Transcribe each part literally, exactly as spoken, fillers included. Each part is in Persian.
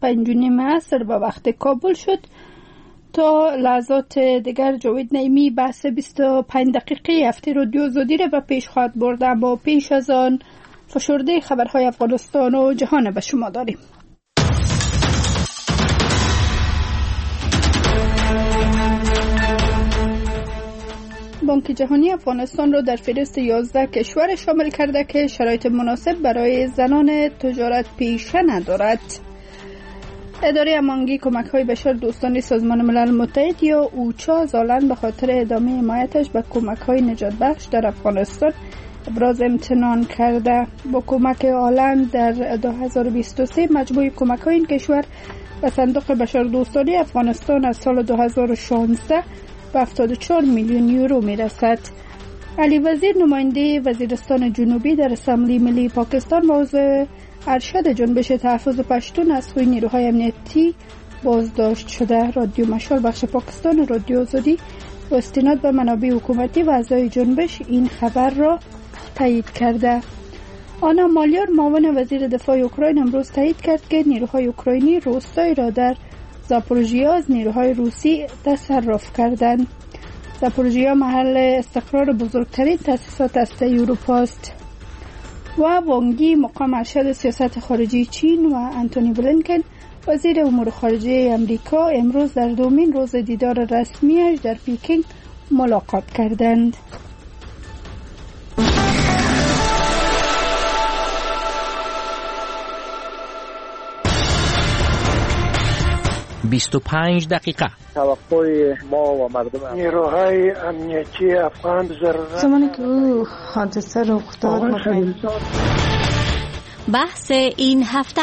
پنج و نیم عصر به وقت کابل شد. تا لحظات دیگر جاوید نعیمی بحث بیست و پنج دقیقه هفته رادیو آزادی را به پیش خواهد برد، اما پیش از آن فشرده خبرهای افغانستان و جهان به شما داریم. بانک جهانی افغانستان را در فهرست یازده کشور شامل کرده که شرایط مناسب برای زنان تجارت پیشه ندارد. اداره امانگی کمک‌های بشر دوستانه سازمان ملل متحد یا اوچا از آلند به خاطر ادامه حمایتش به کمک‌های نجات بخش در افغانستان ابراز امتنان کرده. با کمک آلند در دو هزار و بیست و سه مجموع کمک‌های این کشور به صندوق بشر دوستانه افغانستان از سال دو هزار و شانزده به هفتاد و چهار میلیون یورو میرسد. علی وزیر نماینده وزیرستان جنوبی در اسمبلی ملی پاکستان موضوع ارشد جنبش تحفظ پشتون از سوی نیروهای امنیتی بازداشت شده. رادیو مشال بخش پاکستان رادیو آزادی با استناد به منابع حکومتی و اعضای جنبش این خبر را تایید کرده. آنا مالیار معاون وزیر دفاع اوکراین امروز تایید کرد که نیروهای اوکراینی روستایی را در زاپوروژیا از نیروهای روسی تصرف کردند. زاپوروژیا محل استقرار بزرگترین تأسیسات هسته‌ای اروپا است. و وانگی مقام ارشد سیاست خارجی چین و انتونی بلینکن وزیر امور خارجه امریکا امروز در دومین روز دیدار رسمیش در پیکینگ ملاقات کردند. بیست و پنج دقیقه توقع ما و مردم نیروهای امنیتی افغان ضرورت زمانی که او حادثه رخ داد. بحث این هفته.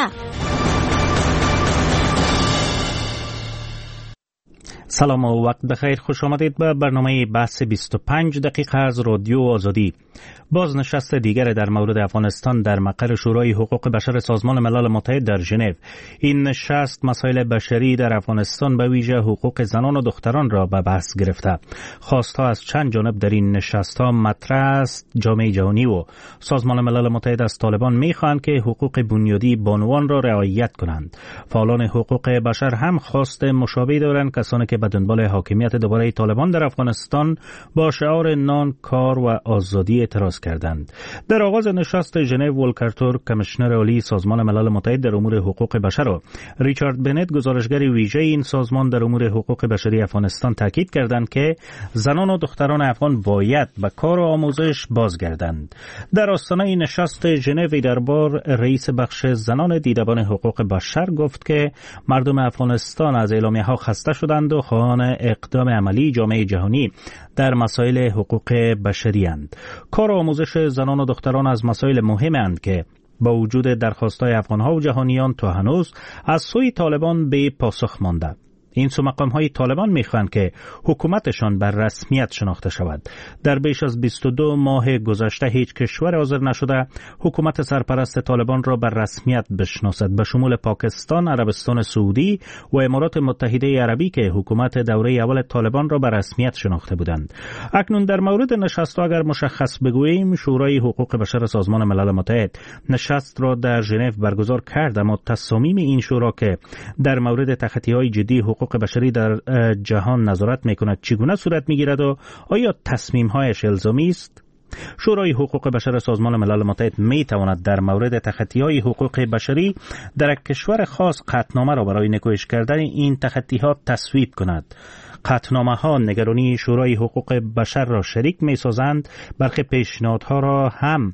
سلام و وقت بخیر، خوش آمدید به برنامه بحث بیست و پنج دقیقه از رادیو آزادی. بازنشست دیگر در مورد افغانستان در مقر شورای حقوق بشر سازمان ملل متحد در ژنو. این نشست مسائل بشری در افغانستان به ویژه حقوق زنان و دختران را به بحث گرفته. خواستها از چند جانب در این نشست‌ها مطرح است. جامعه جهانی و سازمان ملل متحد از طالبان می‌خواهند که حقوق بنیادی بانوان را رعایت کنند. فعالان حقوق بشر هم خواست مشابه دارند، کسانی که به دنبال حاکمیت دوباره طالبان در افغانستان با شعار نان، کار و آزادی اعتراض کردند. در آغاز نشست ژنو، ولکر تورک کمیشنر عالی سازمان ملل متحد در امور حقوق بشر و ریچارد بنت گزارشگر ویژه این سازمان در امور حقوق بشری افغانستان تاکید کردند که زنان و دختران افغان باید به کار و آموزش بازگردند. در آستانه نشست ژنو دربار رئیس بخش زنان دیدبان حقوق بشر گفت که مردم افغانستان از اعلامیه‌ها خسته شدند و خواهان اقدام عملی جامعه جهانی در مسائل حقوق بشری اند. کار و آموزش زنان و دختران از مسائل مهمند که با وجود درخواست‌های افغان‌ها و جهانیان تا هنوز از سوی طالبان به پاسخ مانده. این سو مقام‌های طالبان می‌خواهند که حکومتشان بر رسمیت شناخته شود. در بیش از بیست و دو ماه گذشته هیچ کشور حاضر نشده حکومت سرپرست طالبان را بر رسمیت بشناسد، به شمول پاکستان، عربستان سعودی و امارات متحده عربی که حکومت دوره اول طالبان را بر رسمیت شناخته بودند. اکنون در مورد نشست اگر مشخص بگوییم، شورای حقوق بشر سازمان ملل متحد نشست را در ژنو برگزار کرد، اما تصامیم این شورا که در مورد تخطی‌های جدی حقوق بشری در جهان نظارت میکند چگونه صورت میگیرد و آیا تصمیم‌هایش الزامی است؟ شورای حقوق بشر سازمان ملل متحد می تواند در مورد تخطی‌های حقوق بشری در یک کشور خاص قطعنامه را برای نکوهش کردن این تخطی‌ها تصویب کند. قطعنامه‌ها نگرانی شورای حقوق بشر را شریک می‌سازند. برخی پیشنهادها را هم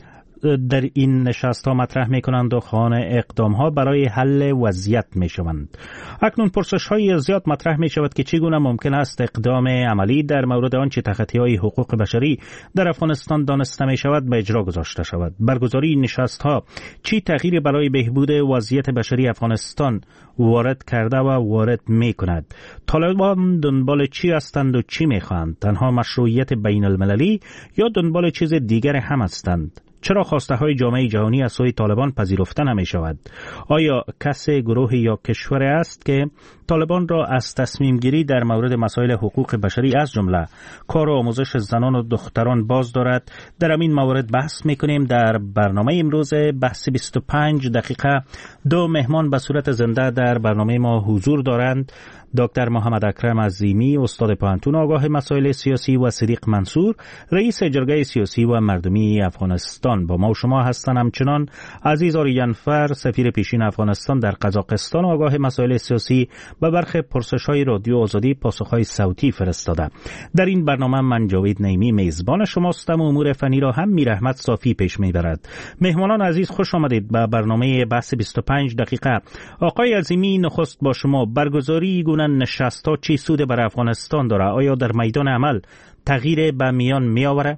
در این نشست ها مطرح می کنند و خواهان اقدام ها برای حل وضعیت می شوند. اکنون پرسش های زیاد مطرح می شود که چگونه ممکن است اقدام عملی در مورد آنچه تخطی های حقوق بشری در افغانستان دانسته می شود به اجرا گذاشته شود. برگزاری نشست ها چی تغییری برای بهبود وضعیت بشری افغانستان وارد کرده و وارد می کند؟ طالبان دنبال چی هستند و چی می خواهند؟ تنها مشروعیت بین المللی یا دنبال چیز دیگر هم هستند؟ چرا خواسته های جامعه جهانی از سوی طالبان پذیرفته نمی شود؟ آیا کسی، گروه یا کشور است که طالبان را از تصمیم گیری در مورد مسائل حقوق بشری از جمله کار و آموزش زنان و دختران باز دارد؟ در این مورد بحث میکنیم. در برنامه امروز بحث بیست و پنج دقیقه دو مهمان به صورت زنده در برنامه ما حضور دارند. دکتر محمد اکرم عظیمی، استاد پوهنتون آگاه مسائل سیاسی، و صدیق منصور، رئیس جرگه سیاسی و مردمی افغانستان با ما و شما هستند. همچنان عزیز آریانفر، سفیر پیشین افغانستان در قزاقستان آگاه مسائل سیاسی، به برخی پرسش‌های رادیو آزادی پاسخ‌های صوتی فرستاده. در این برنامه من جاوید نعیمی میزبان شماستم و امور فنی را هم میر احمد صافی پیش میبرد. مهمانان عزیز خوش آمدید به برنامه بحث بیست و پنج دقیقه. آقای عظیمی، نخست با شما، برگزاری گونه نشست‌ها چی سود بر افغانستان داره؟ آیا در میدان عمل تغییر به میان می آوره؟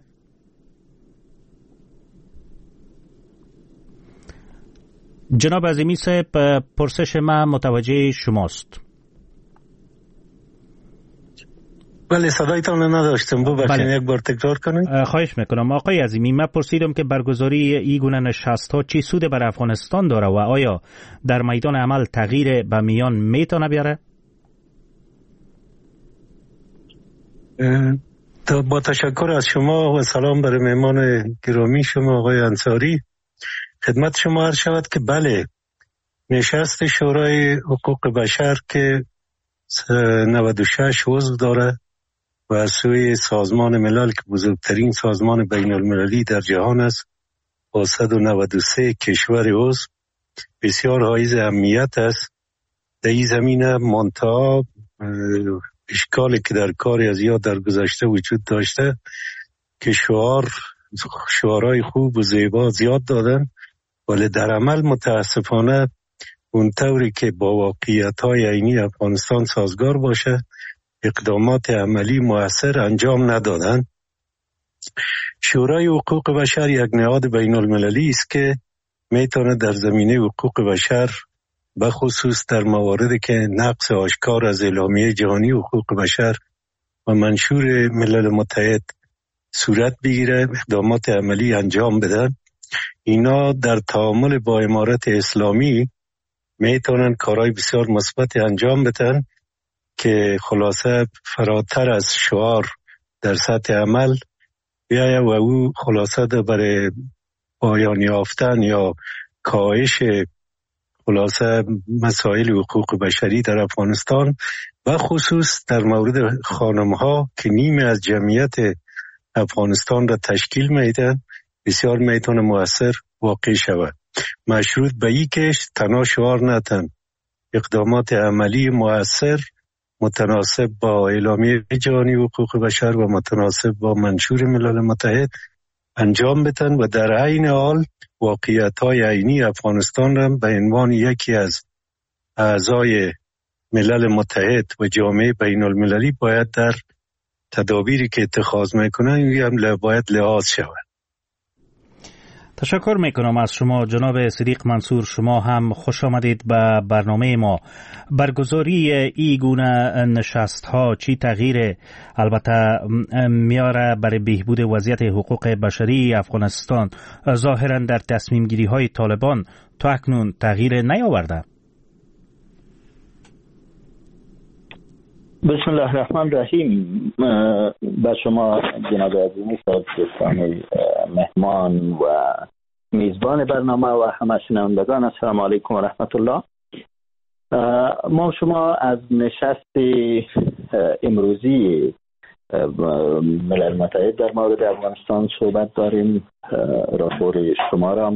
جناب عظیمی صاحب، پرسش ما متوجه شماست. بله، صدایتان نداشتم، ببخشید یک بار تکرار کنید. خواهش میکنم. آقای عظیمی، من پرسیدم که برگزاری این گونه نشست‌ها چی سود بر افغانستان داره و آیا در میدان عمل تغییر به میان میتونه بیاره؟ با تشکر از شما و سلام برای مهمان گرامی شما آقای انصاری. خدمت شما عرض شود که بله، نشست شورای حقوق بشر که نود و شش عضو داره و از سوی سازمان ملل که بزرگترین سازمان بین المللی در جهان است با صد و نود و سه کشور عضو، بسیار حائز اهمیت است. در این زمینه منتها اشکالی که در کاری از یاد در گذشته وجود داشته که شعار شعارهای خوب و زیبا زیاد دادن، ولی در عمل متاسفانه اون طوری که با واقعیت‌های عینی افغانستان سازگار باشه اقدامات عملی مؤثر انجام ندادن. شورای حقوق بشر یک نهاد بین المللی است که میتونه در زمینه حقوق بشر به خصوص در مواردی که نقض آشکار از اعلامیه جهانی حقوق بشر و منشور ملل متحد صورت بگیره، اقدامات عملی انجام بدن. اینا در تعامل با امارت اسلامی میتونن کارهای بسیار مثبت انجام بدن که خلاصه فراتر از شعار در سطح عمل بیاید و او خلاصه ده برای پایان یافتن یا کاهش خلاصه مسائل حقوق بشری در افغانستان و خصوص در مورد خانم‌ها که نیمه از جمعیت افغانستان را تشکیل میدن بسیار میتونه مؤثر واقع شود. مشروط به این که تنها شعار نتن، اقدامات عملی مؤثر متناسب با اعلامیه جهانی حقوق بشر و متناسب با منشور ملل متحد انجام بدن و در عین حال واقعیت‌های عینی افغانستان را به عنوان یکی از اعضای ملل متحد و جامعه بین المللی باید در تدابیری که اتخاذ میکنن هم باید لحاظ شود. تشکر میکنم از شما جناب صدیق منصور. شما هم خوش آمدید به برنامه ما. برگزاری ای گونه نشست ها چی تغییر البته میاره برای بهبود وضعیت حقوق بشری افغانستان؟ ظاهرا در تصمیم گیری های طالبان تا اکنون تغییر نیاورده. بسم الله الرحمن الرحیم. با شما جناب عظیمی صاحب دوستان مهمان و میزبان برنامه و همه شنوندگان، السلام علیکم و رحمت الله. ما شما از نشست امروزی ملل متحد در مورد افغانستان صحبت داریم. راپور شما را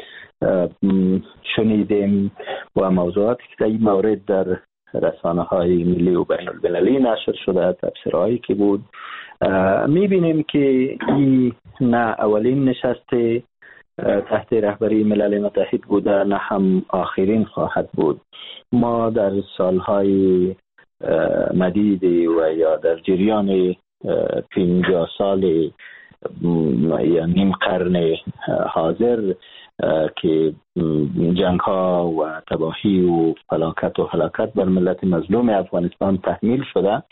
شنیدیم و موضوعاتی که در این مورد در رسانه های ملی و بین المللی نشر شده، تبصرهایی که بود. میبینیم که این نه اولین نشست تحت رهبری ملل متحد بوده، نه هم آخرین خواهد بود. ما در سالهای مدید و یا در جریان پنجاه سال یا نیم قرن حاضر که جنگ ها و تباهی و فلاکت و هلاکت بر ملت مظلوم افغانستان تحمیل شده،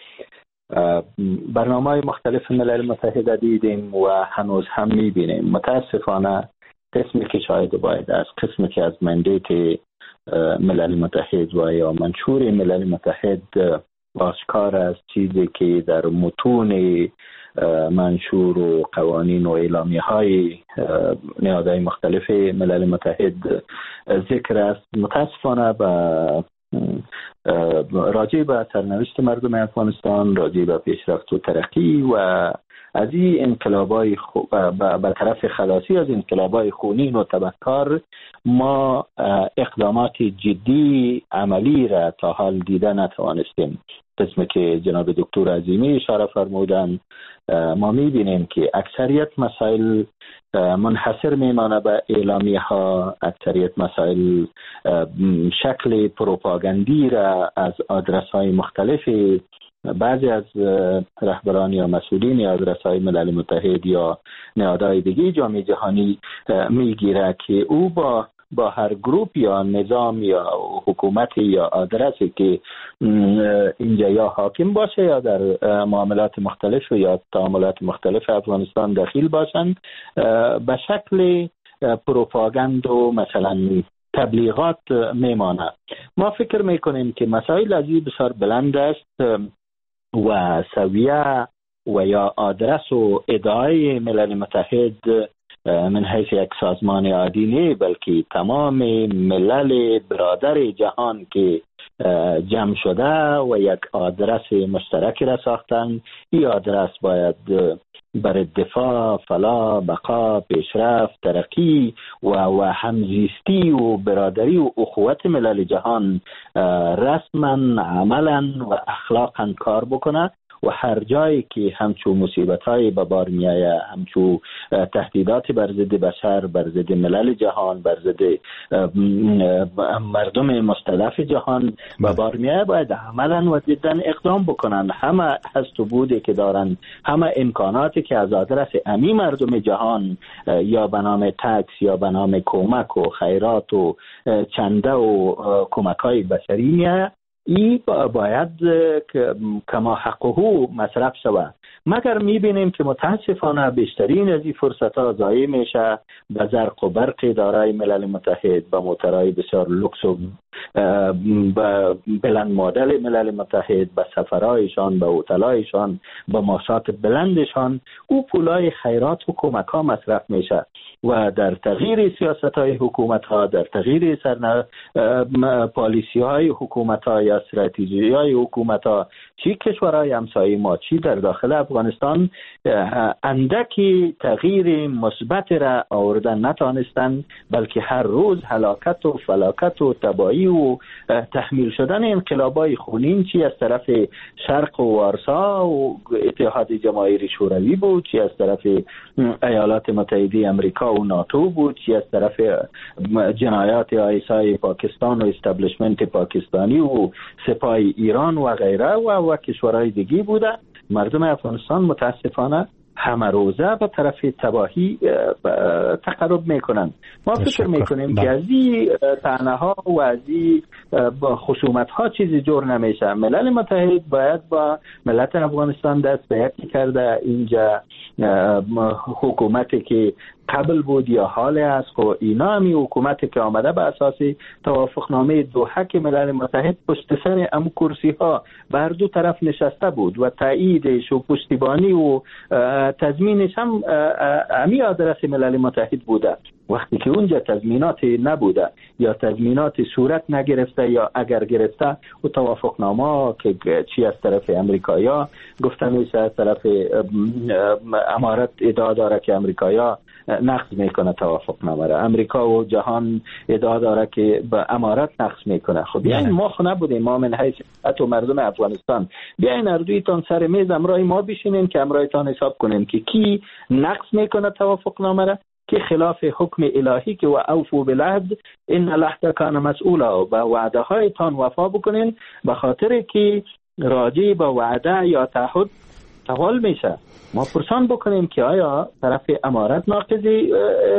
برنامه‌های مختلف ملل متحد دیدیم و هنوز هم می‌بینیم. متاسفانه قسمی که شاید باید از قسمی که از مندیت ملل متحد و یا منشور ملل متحد آشکار است، چیزی که در متون منشور و قوانین و اعلامیه های نهادهای مختلف ملل متحد ذکر است، متاسفانه به راجع به سرنوشت مردم افغانستان، راجع به پیشرفت و ترقی و از این انقلابای خو... به طرف خلاصی از انقلابای خونین و تبهکار ما اقدامات جدی عملی را تا حال دیده نتوانستیم. قسمی که جناب دکتر عظیمی اشاره فرمودند، ما می‌بینیم که اکثریت مسائل منحصر میمانه به اعلامیه ها، اکثریت مسائل شکل پروپاگاندی را از آدرس های مختلف بعضی از رهبران یا مسئولین آدرس‌های ملل متحد یا نهادهای دیگه جامعه جهانی میگیره که او با با هر گروپ یا نظام یا حکومت یا آدرسی که اینجا یا حاکم باشه یا در معاملات مختلف یا تعاملات مختلف افغانستان داخل باشند، به شکل پروپاگاند و مثلا تبلیغات میمانه. ما فکر میکنیم که مسائل ازی بسیار بلند است و سویه و یا آدرس و ادعای ملل متحد من حیث یک سازمان عادی نه، بلکه تمام ملل برادر جهان که جمع شده و یک آدرس مشترک را ساختن. این آدرس باید بر دفاع، فلاح، بقا، پیشرفت، ترقی و و همزیستی و برادری و اخوت ملل جهان رسما، عملا و اخلاقا کار بکنه و هر جایی که همچون مصیبت‌های به بار می‌آید، همچون تهدیدات بر ضد بشر، بر ضد ملل جهان، بر ضد مردم مستضعف جهان به بار می‌آید، باید عملاً و جداً اقدام بکنن. همه هست و بوده که دارن، همه امکاناتی که از آدرس امی مردم جهان یا به نام تکس یا به نام کمک و خیرات و چنده و کمک‌های بشری می‌آید، ای باید کما حقوقو مصرف شود. مگر میبینیم که متاسفانه بیشترین از این فرصت ها ضایع میشه به زرق و برق دارای ملل متحد، به موترهای بسیار لوکس و بلند مدل ملل متحد، به سفرهایشان، به هتل‌هایشان، به معاشات بلندشان. او پولای خیرات و کمک ها مصرف میشه و در تغییر سیاست های حکومت ها، در تغییر سرنا پالیسی های حکومت ها یا استراتژی های حکومت ها، چی کشورهای همسایه ما چی در داخل افغانستان، اندکی تغییر مثبت را آوردن نتانستند، بلکه هر روز هلاکت و فلاکت و تباهی و تحمیل شدن انقلابای خونین، چی از طرف شرق و وارسا و اتحاد جماهیر شوروی بود، چی از طرف ایالات متحده امریکا و ناتو بود، چی از طرف جنایات آیسای پاکستان و استابلیشمنت پاکستانی و سپاه ایران و غیره و, و کشورهای دیگه بوده. مردم افغانستان متاسفانه همه روزه به طرف تباهی تقرب میکنن. ما فکر میکنیم که از این طعنه ها و از این خصومت ها چیزی جور نمیشه. ملل متحد باید با ملت افغانستان دست به یکی کرده. اینجا حکومتی که قبل بود یا حال است و اینا همی حکومتی که آمده به اساس توافقنامه دوحه که ملل متحد پشت سر ام کرسی ها بر دو طرف نشسته بود و تاییدش و پشتیبانی و تضمینش هم امی آدرس ملل متحد بوده. وقتی که اونجا تضمیناتی نبوده یا تضمینات صورت نگرفته یا اگر گرفته و توافقنامه که چی از طرف امریکایا گفته میشه، از طرف امارت ادعا داره که امریکایا نقض میکنه توافقنامه را، امریکا و جهان ادعا داره که به امارت نقض میکنه. خب بیاین ما خو نبودیم، ما من حیث اتو مردم افغانستان بیاین اردویتان سر میز امرای ما بشینیم که امرایتان حساب کنیم که کی نقض میکنه توافقنامه را، که خلاف حکم الهی که و اوفو بالعهد ان العهد کان مسئولا، با وعده هایتان وفا بکنین به خاطر که راجع به وعده یا تعهد سوال میشه. ما پرسان بکنیم که آیا طرف امارت ناقضی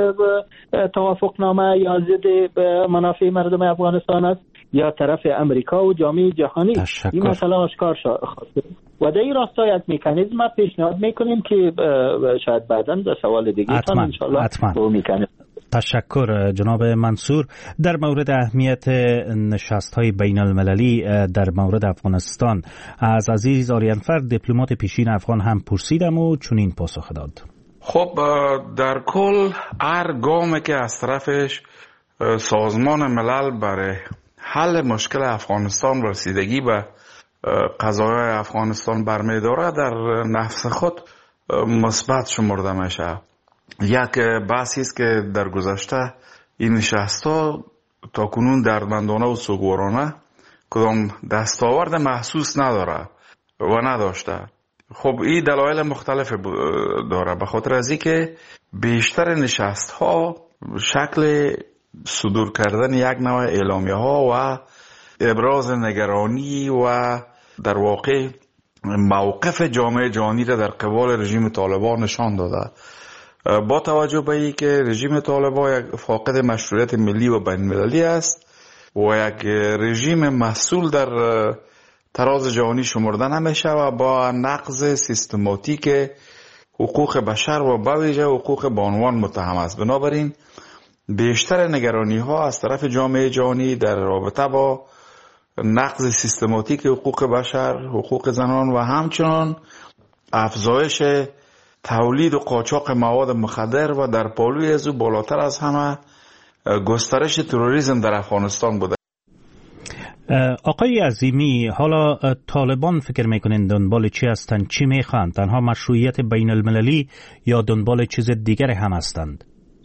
توافقنامه یا ضد منافع مردم افغانستان است یا طرف امریکا و جامعه جهانی؟ این مسئله آشکار شد و در این راستا یک مکانیزم پیشنهاد میکنیم که شاید بعداً در سوال دیگه تان انشاءالله با مکانیزم تشکر جناب منصور. در مورد اهمیت نشست‌های بین المللی در مورد افغانستان از عزیز آریانفر دیپلمات پیشین افغان هم پرسیدم و چنین پاسخ داد. خب در کل هر گامی که از طرفش سازمان ملل برای حل مشکل افغانستان و رسیدگی به قضایای افغانستان برمی‌داره در نفس خود مثبت شمرده میشه. یک بحثی است که در گذشته این نشست‌ها تا کنون دردمندانه و سوگوارانه کدام دستاورد محسوس نداره و نداشته. خب این دلایل مختلف داره، به خاطر از اینکه بیشتر نشست‌ها شکل صدور کردن یک نوع اعلامیه‌ها و ابراز نگرانی و در واقع موقف جامعه جهانی را در قبال رژیم طالبان نشان داده. با توجه به این که رژیم طالبان یک فاقد مشروعیت ملی و بین المللی است و یک رژیم مسئول در تراز جهانی شمرده نمیشه و با نقض سیستماتیک حقوق بشر و به ویژه حقوق بانوان متهم است. بنابراین بیشتر نگرانی ها از طرف جامعه جهانی در رابطه با نقض سیستماتیک حقوق بشر، حقوق زنان و همچنان افزایش تولید و قاچاق مواد مخدر و در پالوی از او بالاتر از همه گسترش تروریسم در افغانستان بوده. آقای عظیمی، حالا طالبان فکر میکنین دنبال چی هستند؟ چی میخواند؟ تنها مشروعیت بین المللی یا دنبال چیز دیگر هم هستند؟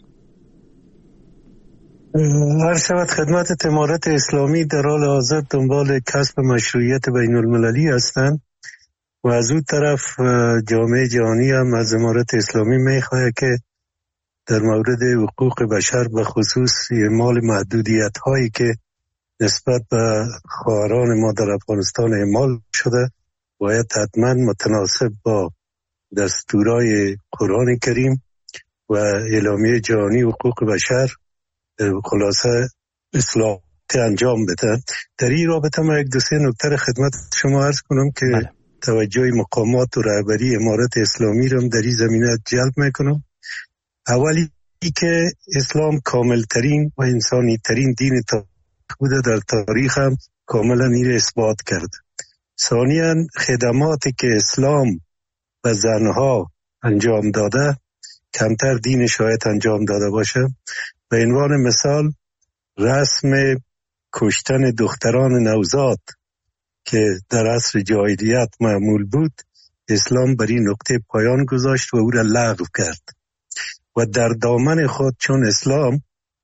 هر شود خدمت امارت اسلامی در حال حاضر دنبال کسب مشروعیت بین المللی هستند و از اون طرف جامعه جهانی هم از امارت اسلامی میخواه که در مورد حقوق بشر به خصوص اعمال محدودیت هایی که نسبت به خواهران ما در افغانستان اعمال شده باید حتما متناسب با دستورای قرآن کریم و اعلامیه جهانی حقوق بشر خلاصه اصلاحات انجام بده. در این رابطه ما یک دو سه نکته خدمت شما عرض کنم که بله. توجه مقامات و رهبری امارت اسلامی را در این زمینه جلب میکنم. اولی که اسلام کامل ترین و انسانی ترین دین تاریخ بوده، در تاریخ هم کاملا این اثبات کرد. ثانیاً خدماتی که اسلام و زنها انجام داده کمتر دین شاید انجام داده باشه. به عنوان مثال رسم کشتن دختران نوزاد که در عصر جاهلیت معمول بود، اسلام بر این نقطه پایان گذاشت و او را لغو کرد و در دامن خود چون اسلام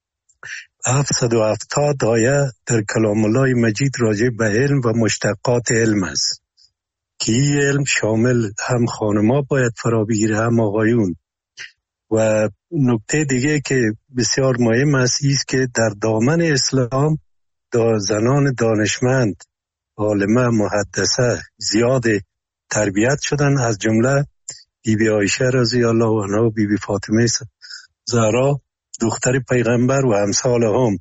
هفتصد و هفتاد آیه در کلام الله مجید راجع به علم و مشتقات علم است که این علم شامل هم خانما باید فرا بگیره هم آقایون. و نکته دیگه که بسیار مهم است است که در دامن اسلام دا زنان دانشمند، عالمه، محدثه زیاد تربیت شدن، از جمله بی بی عایشه رضی الله عنها و بی بی فاطمه زهرا دختر پیغمبر و امثال هم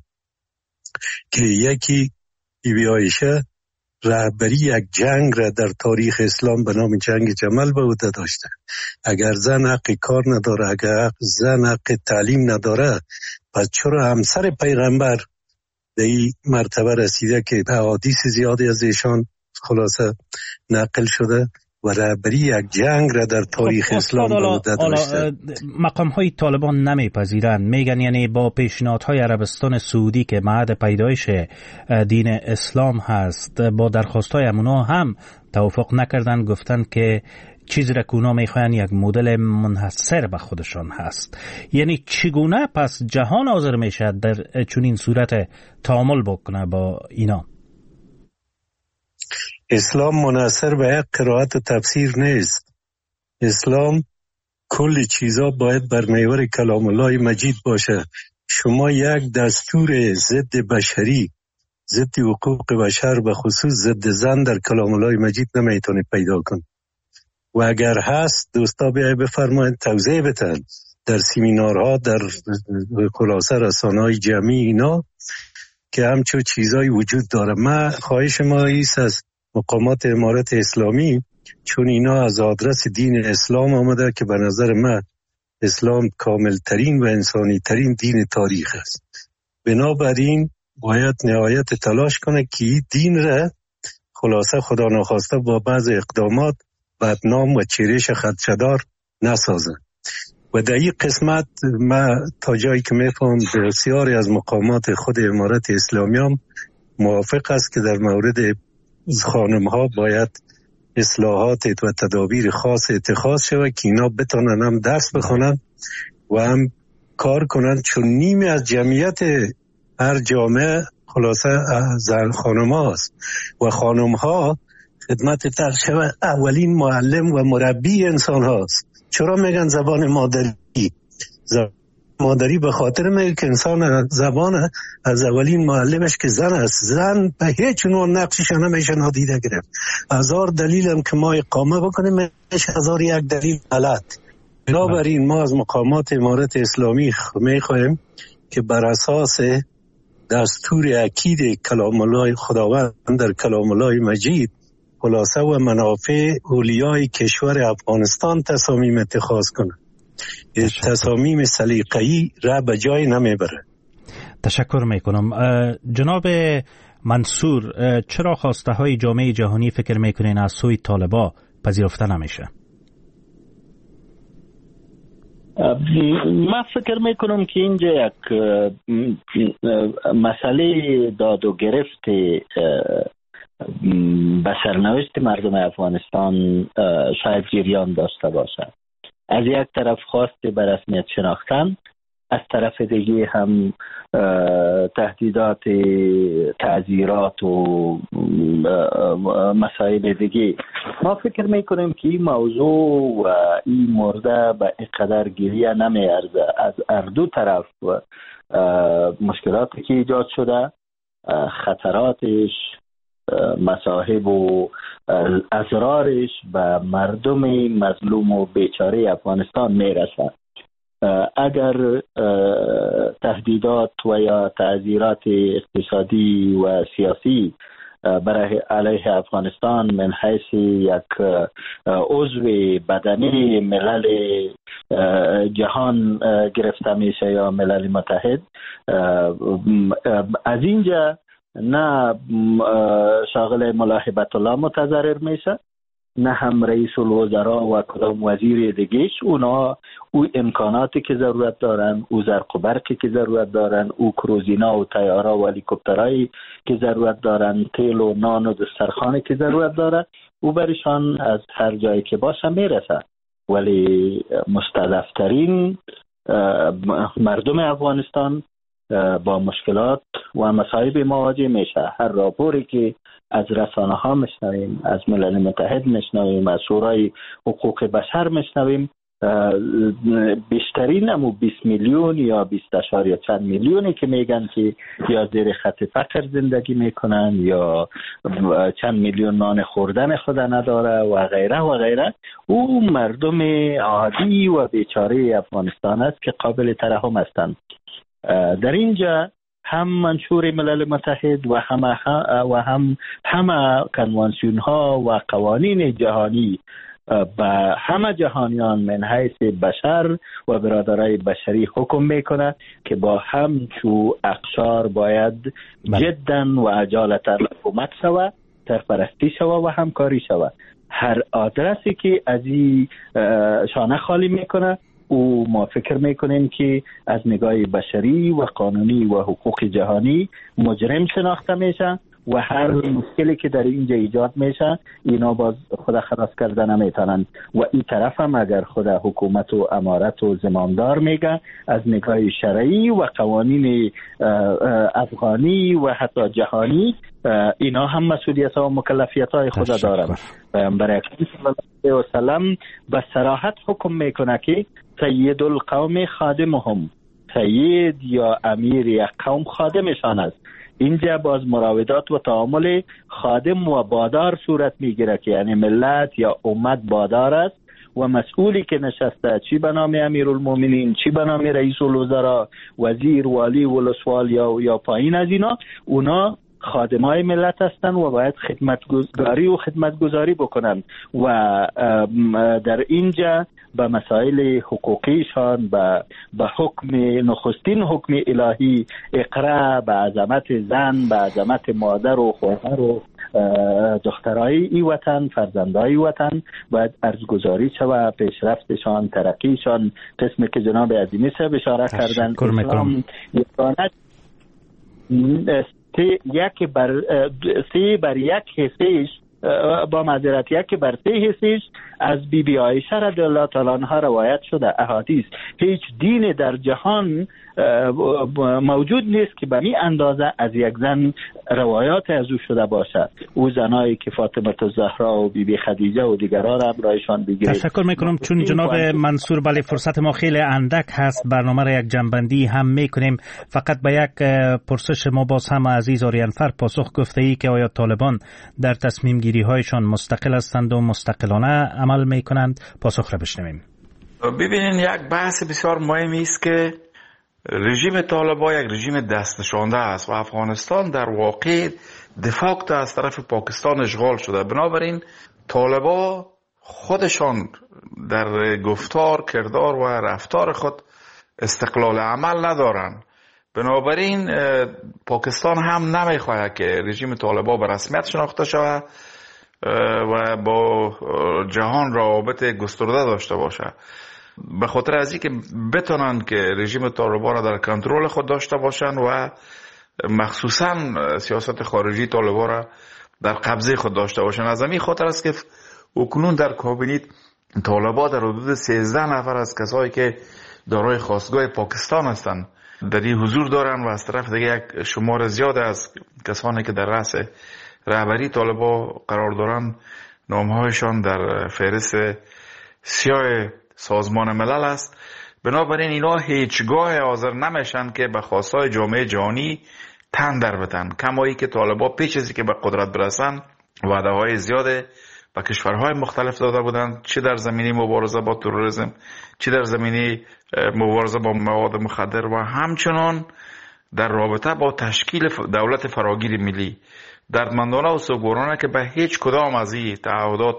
که یکی بی بی عایشه رهبری یک جنگ را در تاریخ اسلام به نام جنگ جمل به عهده داشته. اگر زن حق کار نداره، اگر زن حق تعلیم نداره، پس چرا همسر پیغمبر به این مرتبه رسیده که احادیث زیادی از ایشان خلاصه نقل شده و رهبری یک جنگ را در تاریخ خب اسلام به عهده داشته. مقام های طالبان نمیپذیرند، میگن یعنی با پیشنهادهای عربستان سعودی که معهد پیدایش دین اسلام هست با درخواستهای امونا هم توافق نکردن، گفتن که چیزی را که اونا میخواین یک مدل منحصر به خودشان هست. یعنی چگونه پس جهان حاضر میشه در چنین صورت تعامل بکنه با اینا؟ اسلام منحصر به یک قرائت و تفسیر نیست. اسلام کل چیزا باید بر محور کلام الله مجید باشه. شما یک دستور ضد بشری، ضد حقوق بشر به خصوص ضد زن در کلام الله مجید نمیتونید پیدا کن. و اگر هست دوستا بیایی بفرمایید توضیح بدن در سیمینارها، در خلاصه رسانه‌های جمعی اینا که همچون چیزایی وجود داره. من خواهش ما ایست از مقامات امارت اسلامی، چون اینا از آدرس دین اسلام آمده که به نظر من اسلام کامل ترین و انسانی ترین دین تاریخ است. بنابراین باید نهایت تلاش کنه که این دین را خلاصه خدا ناخواسته با بعض اقدامات بدنام و چیرش خدشدار نسازن. و در این قسمت ما تا جایی که میفهم بسیاری از مقامات خود امارت اسلامی هم موافق است که در مورد خانم ها باید اصلاحات و تدابیر خاص اتخاذ شود که اینا بتونن هم درس بخونن و هم کار کنن، چون نیمی از جمعیت هر جامعه خلاصه زن خانم هاست و خانم ها خدمت تر شود اولین معلم و مربی انسان هاست. چرا میگن زبان مادری؟ زبان مادری به خاطر میگه که انسان زبان از اولین معلمش که زن است. زن به هیچ نوع نقشش نمیشه نادیده گرفت. هزار دلیل هم که ما اقامه بکنیم میشه هزار یک دلیل غلط. بنابراین ما از مقامات امارت اسلامی میخوایم که بر اساس دستور اکید کلام الله خداوند در کلام الله مجید خلاصه و منافع اولیای کشور افغانستان تصامیم اتخاذ کنه. تصامیم سلیقه‌ای را به جای نمیبره. تشکر میکنم. جناب منصور، چرا خواسته های جامعه جهانی فکر میکنین از سوی طالبا پذیرفته نمیشه؟ من فکر میکنم که اینجا یک مسئله داد و گرفت به سرنوشت مردم افغانستان شاید جریان داشته باشد. از یک طرف خواست به رسمیت شناختن، از طرف دیگه هم تهدیدات، تعزیرات و مسائل دیگه. ما فکر میکنیم که این موضوع و این مورد به اینقدر گریه نمیارزه. از هر دو طرف مشکلاتی که ایجاد شده، خطراتش، مصاحب و اضرارش به مردم مظلوم و بیچاره افغانستان میرسه. اگر تهدیدات و یا تعزیرات اقتصادی و سیاسی برای علیه افغانستان من حیث یک عضو بدنی ملل جهان گرفته میشه یا ملل متحد، از اینجا نه شاغل ملاحبت الله متضرر میشه، نه هم رئیس الوزراء و کدام وزیر دیگهش. اونا او امکاناتی که ضرورت دارن، او زرق و برقی که ضرورت دارن، او کروزینا و طیاره و هلیکوپترایی که ضرورت دارن، تیل و نان و دسترخوانی که ضرورت دارن، او برشان از هر جایی که باشه میرسه. ولی مستضعفترین مردم افغانستان با مشکلات و مصائب مواجه میشه. هر راپوری که از رسانه ها میشنویم، از ملل متحد میشنویم، از شورای حقوق بشر میشنویم، بیشترین همو بیست میلیون یا بیست اشاریه چند میلیونی که میگن که یا زیر خط فقر زندگی میکنن یا چند میلیون نان خوردن خود نداره و غیره و غیره، او مردم عادی و بیچاره افغانستان است که قابل ترحم هستند. در اینجا هم منشور ملل متحد و هم و هم همه کنوانسیون ها و قوانین جهانی به همه جهانیان من حیث بشر و برادرای بشری حکم میکنه که با همچو اقشار باید جدا و عجالتا حکومت شود، سرپرستی شود و همکاری شود. هر آدرسی که از این شانه خالی میکنه او ما فکر میکنیم که از نگاه بشری و قانونی و حقوق جهانی مجرم شناخته میشه و هر مشکلی که در اینجا ایجاد میشه اینا باز خود خلاص کرده نمیتونن. و این طرف هم اگر خود حکومت و امارت و زمامدار میگه از نگاه شرعی و قوانین افغانی و حتی جهانی اینا هم مسئولیت و مکلفیت های خود دارن. پیامبر اکرم صلی الله علیه و سلم به صراحت حکم میکنه که سید القوم خادمهم، سید یا امیر یک قوم خادمشان است. اینجا باز مراودات و تعامل خادم و بادار صورت میگیره که یعنی ملت یا امت بادار است و مسئولی که نشسته، چی به نام امیرالمومنین، چی به نام رئیس الوزراء، وزیر، والی، ولسوال یا یا پایین از اینا، اونا خادمای ملت هستند و باید خدمتگزاری و خدمتگزاری بکنند و در اینجا به مسائل حقوقیشان به به حکم نخستین حکم الهی اقرا، به عظمت زن، به عظمت مادر و خواهر و دخترای ای وطن، فرزندای وطن باید ارزگزاری شود، پیشرفتشان، ترقیشان، قسمی که جناب عظیمی صاحب اشاره کردن. اسلام یک بر سه بر یک حصهش، با معذرت یک بر سه حصهش از بی بی عایشه رضی الله تعالی عنها روایت شده. احادیث هیچ دین در جهان موجود نیست که به این اندازه از یک زن روایات از او شده باشد. او زنایی که فاطمه الزهرا و بی بی خدیجه و دیگران را برایشان بگیرید. تشکر میکنم. چون جناب منصور بله فرصت ما خیلی اندک هست، برنامه را یک جنبندی هم میکنیم. فقط به یک پرسش ما باز هم عزیز آریانفر پاسخ گفته ای که آیا طالبان در تصمیم گیری هایشان مستقل هستند و مستقلانه عمل میکنند؟ پاسخ را بشنویم. ببینین، یک بحث بسیار مهمی است که رژیم طالبان یک رژیم دست نشانده است و افغانستان در واقع دفاکت از طرف پاکستان اشغال شده. بنابراین طالبان خودشان در گفتار، کردار و رفتار خود استقلال عمل ندارند. بنابراین پاکستان هم نمیخواهد که رژیم طالبان به رسمیت شناخته شود و با جهان روابط گسترده داشته باشد. به خاطر از اینکه بتونن که رژیم طالبان را در کنترل خود داشته باشند و مخصوصا سیاست خارجی طالبان را در قبضه خود داشته باشند. از همین خاطر است که اکنون در کابینه طالبان در حدود سیزده نفر از کسایی که دارای خواستگاه پاکستان هستند در این حضور دارند و از طرف دیگه یک شمار زیاد از کسانی که در رأس رهبری طالبان قرار دارند نامهایشان در فهرست سیاه سازمان ملل است. بنابراین اینا هیچگاه حاضر نمیشن که به خواستهای جامعه جهانی تن در بدن. کمایی که طالبان پیش از که به قدرت برسن وعده های زیاده به کشورهای مختلف داده بودند، چه در زمینه مبارزه با تروریسم، چه در زمینه مبارزه با مواد مخدر و همچنان در رابطه با تشکیل دولت فراگیر ملی. دردمندانه و سوگوارانه که به هیچ کدام از این تعهدات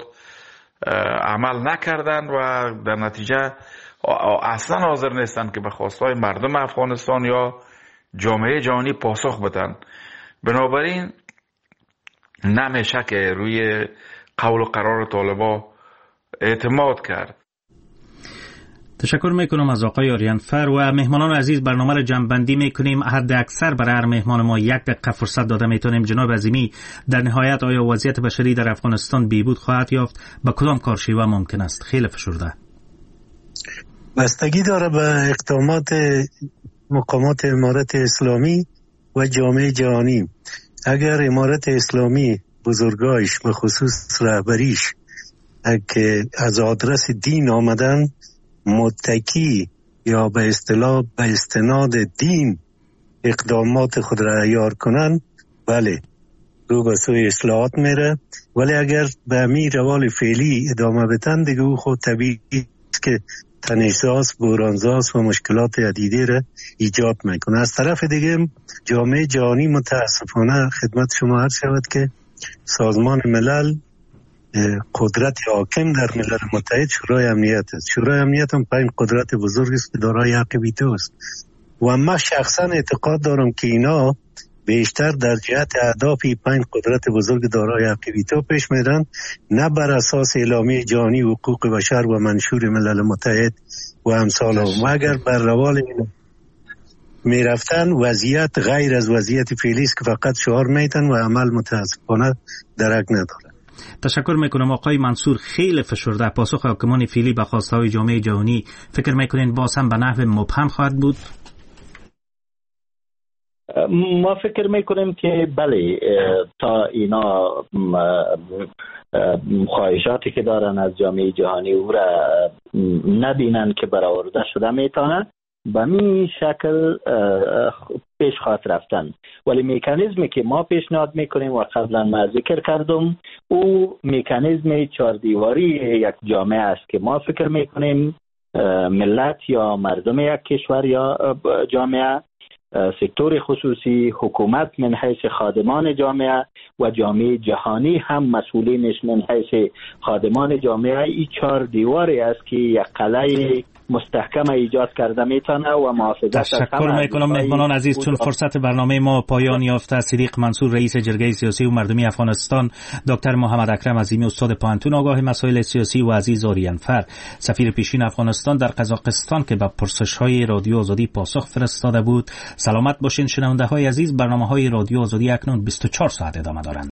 عمل نکردند و در نتیجه اصلا حاضر نیستند که به خواستهای مردم افغانستان یا جامعه جهانی پاسخ بدن. بنابراین نمیشه که روی قول و قرار طالبان اعتماد کرد. تشکر میکنم از آقای آریانفر و مهمانان عزیز. برنامه را جمع‌بندی میکنیم. حد اکثر برای هر مهمان ما یک دقیقه فرصت داده میتونیم. جناب عظیمی، در نهایت آیا وضعیت بشری در افغانستان بهبود خواهد یافت؟ با کدام کارشیوه ممکن است؟ خیلی فشرده. بستگی داره به اقدامات مقامات امارت اسلامی و جامعه جهانی. اگر امارت اسلامی بزرگایش به خصوص رهبریش که از آدرس دین آمدن متکی یا به اصطلاح به استناد دین اقدامات خود را عیار کنن، بله رو به سوی اصلاحات میره. ولی اگر به همین روال فعلی ادامه بدن دیگه او خود طبیعی است که تنش‌ساز، بحران‌ساز و مشکلات عدیده را ایجاد میکنه. از طرف دیگه جامعه جهانی متاسفانه خدمت شما عرض شود که سازمان ملل قدرت حاکم در ملل متحد شورای امنیت است. شورای امنیت هم پنج قدرت بزرگ است که دارای حق ویتو است و من شخصا اعتقاد دارم که اینا بیشتر در جهت اهداف پنج قدرت بزرگ دارای حق ویتو پیش میرن، نه بر اساس اعلامیه جهانی حقوق بشر و منشور ملل متحد و امثال هم. و اگر بر روال اینا میرفتن وضعیت غیر از وضعیت فعلی است که فقط شعار میتن و عمل متاسفانه درک نداره. تشکر میکنم آقای منصور. خیلی فشرده پاسخ حاکمان فعلی به خواستهای جامعه جهانی فکر میکنین باز هم به نحو مبهم خواهد بود؟ ما فکر میکنیم که بله، تا اینا خواهشاتی که دارن از جامعه جهانی او را نبینن که برآورده شده میتونه به می شکل پیش خواهد رفتن. ولی مکانیزمی که ما پیشنهاد میکنیم و قبلا ما ذکر کردم، او مکانیزم چهار دیواری یک جامعه است که ما فکر میکنیم ملت یا مردم یک کشور یا جامعه سکتور خصوصی، حکومت من حیث خادمان جامعه و جامعه جهانی هم مسئولینش من حیث خادمان جامعه، این چهار دیواری است که یک قلعه مستحکم ایجاد کرده میتونه و محافظت از تشکر میکنم مهمانان عزیز. چون فرصت برنامه ما پایان یافته، صدیق منصور رئیس جرگه سیاسی و مردمی افغانستان، دکتر محمد اکرم عظیمی استاد پانتون آگاه مسائل سیاسی و عزیز آریانفر سفیر پیشین افغانستان در قزاقستان که به پرسش های رادیو آزادی پاسخ فرستاده بود. سلامت باشین شنونده های عزیز. برنامه های رادیو آزادی اکنون بیست و چهار ساعت ادامه دارند.